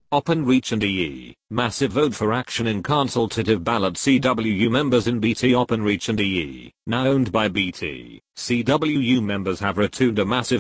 Openreach and EE, massive vote for action in consultative ballot. CWU members in BT. Openreach and EE, now owned by BT, CWU members have returned a massive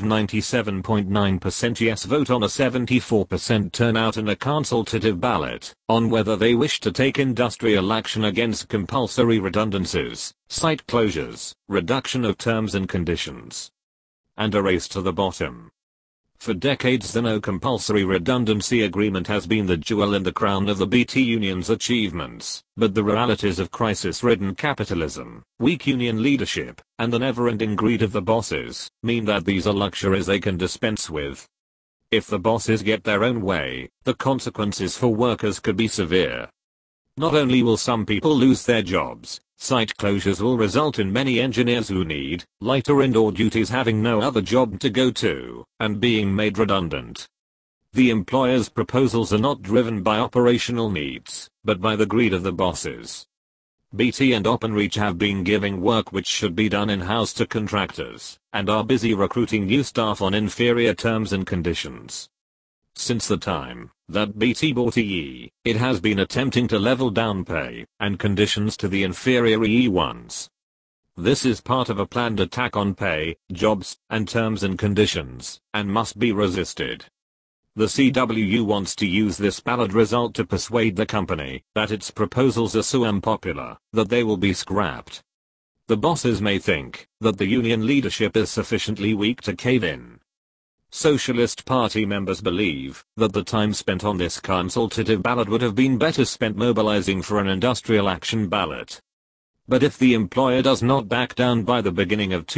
97.9% yes vote on a 74% turnout in a consultative ballot on whether they wish to take industrial action against compulsory redundancies, site closures, reduction of terms and conditions, and a race to the bottom. For decades the no compulsory redundancy agreement has been the jewel in the crown of the BT union's achievements, but the realities of crisis-ridden capitalism, weak union leadership, and the never-ending greed of the bosses mean that these are luxuries they can dispense with. If the bosses get their own way, the consequences for workers could be severe. Not only will some people lose their jobs, site closures will result in many engineers who need lighter indoor duties having no other job to go to, and being made redundant. The employer's proposals are not driven by operational needs, but by the greed of the bosses. BT and Openreach have been giving work which should be done in-house to contractors, and are busy recruiting new staff on inferior terms and conditions. Since the time that BT bought EE, it has been attempting to level down pay and conditions to the inferior EE ones. This is part of a planned attack on pay, jobs, and terms and conditions, and must be resisted. The CWU wants to use this ballot result to persuade the company that its proposals are so unpopular that they will be scrapped. The bosses may think that the union leadership is sufficiently weak to cave in. Socialist Party members believe that the time spent on this consultative ballot would have been better spent mobilizing for an industrial action ballot. But if the employer does not back down by the beginning of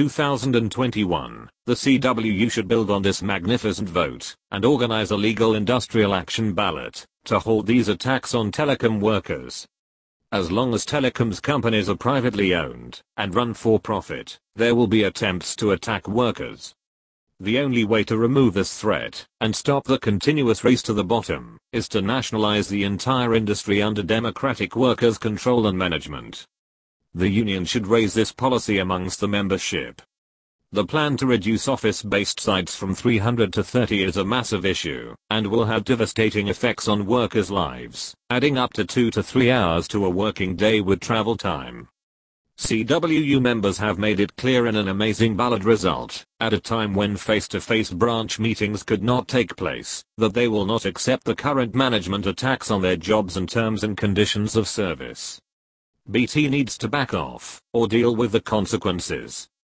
2021, the CWU should build on this magnificent vote and organize a legal industrial action ballot to halt these attacks on telecom workers. As long as telecoms companies are privately owned and run for profit, there will be attempts to attack workers. The only way to remove this threat and stop the continuous race to the bottom is to nationalize the entire industry under democratic workers' control and management. The union should raise this policy amongst the membership. The plan to reduce office-based sites from 300 to 30 is a massive issue and will have devastating effects on workers' lives, adding up to 2 to 3 hours to a working day with travel time. CWU members have made it clear in an amazing ballot result, at a time when face-to-face branch meetings could not take place, that they will not accept the current management attacks on their jobs and terms and conditions of service. BT needs to back off, or deal with the consequences.